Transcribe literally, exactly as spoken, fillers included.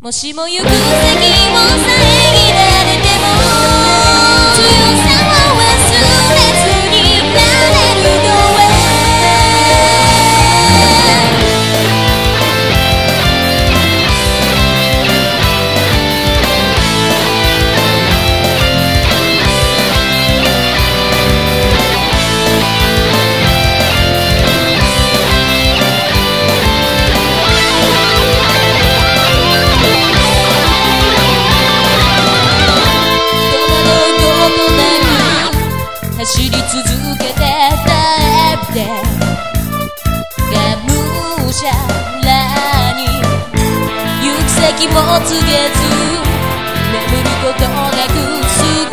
もしも行く先を遮られても強さを忘れずになれるのへ走り続けてたってがむしゃらに行く先も告げず眠ることなく過